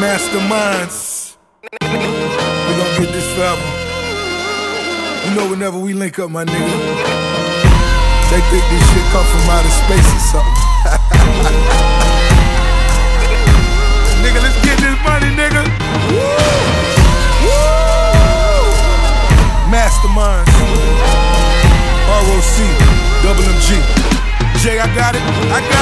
Masterminds. We gon' get this forever. You know whenever we link up, my nigga, they think this shit come from outer space or something. Nigga, let's get this money, nigga. Masterminds. ROC, Double MG. Jay, I got it.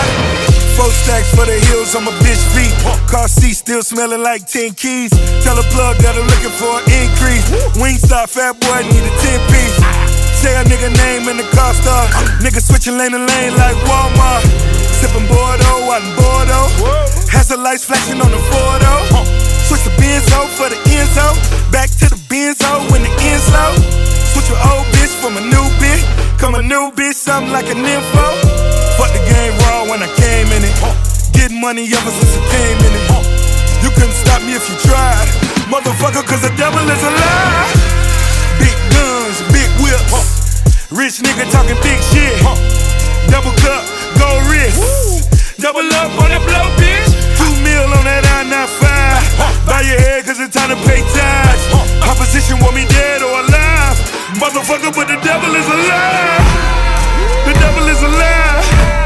4 stacks for the hills on my bitch feet. Car seat still smelling like 10 keys. Tell a plug that I'm looking for an increase. Wingstop, fat boy, need a 10-piece. Say a nigga name in the car star. Nigga switching lane to lane like Walmart. Sipping Bordeaux, out in Bordeaux. Has the lights flashing on the Fordo. Switch the Benzo for the Enzo. Back to the Benzo when the end's low. Switch your old bitch from a new bitch. Come a new bitch, something like an info. Fuck the game raw when I came in it. Getting money ever since I came in it. You couldn't stop me if you tried, motherfucker, cause the devil is alive. Big guns, big whips. Rich nigga talking big shit. Double cup, gold wrist. Double up on the blow, bitch. 2 mil on that I-95. Bow your head cause it's time to pay tithes. Opposition want me dead or alive, motherfucker, but the devil is alive. The devil is alive.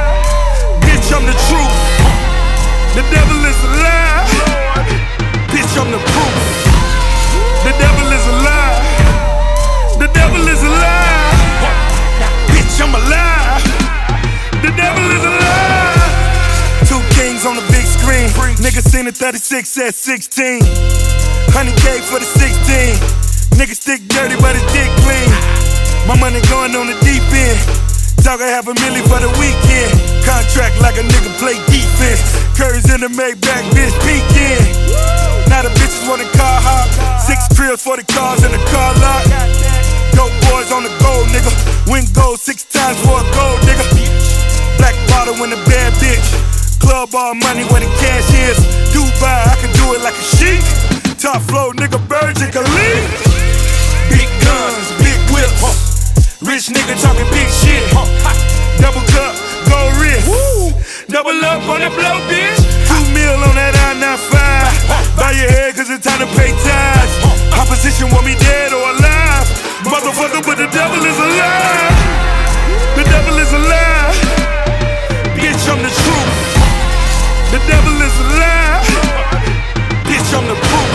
Bitch, I'm the truth. The devil is alive. Bitch, I'm the proof. The devil is alive. The devil is alive. Bitch, I'm alive. The devil is alive. 2 kings on the big screen. Niggas seen the 36 at 16. 100K for the 16. Niggas stick dirty but his dick clean. My money going on the deep end. Talkin' $500,000 for the weekend. Contract like a nigga play defense. Curry's in the Maybach, bitch, peeking. Now the bitches want a car hop. 6 cribs for the cars in the car lot. Dope boys on the gold, nigga. Win gold 6 times for a gold, nigga. Black bottle in the bad bitch. Club all money where the cash is. Dubai, I can do it like a sheik. Top flow, nigga, Virgin Khalid. Big guns, big whips. Rich nigga talking big shit. Double cup, gold wrist. Double up on the blow, bitch. 2 mil on that I-95. Bow your head cause it's time to pay tithes. Opposition want me dead or alive, motherfucker, but the devil is alive. The devil is alive. Bitch, I'm the truth. The devil is alive. Bitch, I'm the proof.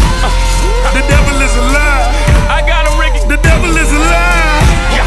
The devil is alive. I got him, Ricky. The devil is alive.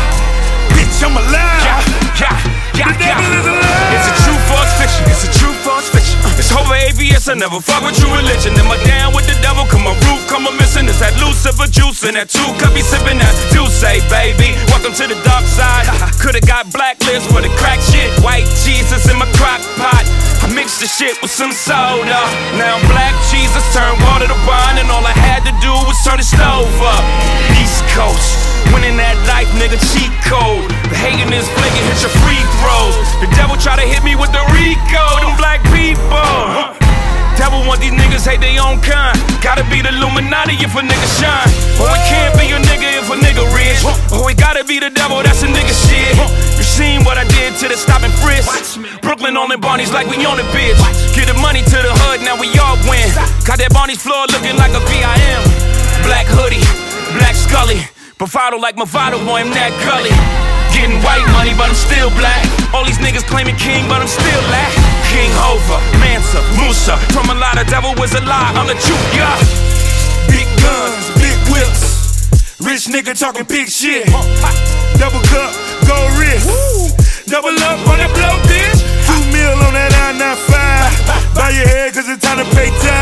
Bitch, I'm alive. The devil is alive. It's a true false fiction. It's a true false fiction. It's over ABS. I never fuck with true religion. Am I down with the devil? Come my roof, come a missing. It's that Lucifer juice and that 2 cup be sipping that Douce, baby. Welcome to the dark side. Coulda got blacklist for the crack shit. White Jesus in my crock pot. I mixed the shit with some soda. Now I'm black Jesus, turned water to wine, and all I had to do was turn the stove up. East Coast, winning that life, nigga, cheat code. The hating is flicking, hit your free throws. The devil try to hit me with the Rico, them black people. Devil want these niggas hate their own kind. Gotta be the Illuminati if a nigga shine. Or it can't be a nigga if a nigga rich. Or it gotta be the devil, that's a nigga shit. You seen what I did to the stop and frisk. Brooklyn on the Barneys like we on the bitch. Get the money to the hood, now we all win. Got that Barney's floor looking like a VIM. Black hoodie, black Scully. Bravado like Movado, boy, I'm that gully. Getting white money, but I'm still black. All these niggas claiming king, but I'm still lack. King Hova, Mansa, Musa. From a lot of devil was a lie, I'm the truth, yeah. Big guns, big whips. Rich nigga talking big shit. Double cup, gold wrist. Double up on the blow, bitch. 2 mil on that I-95. Bow your head cause it's time to pay tithes.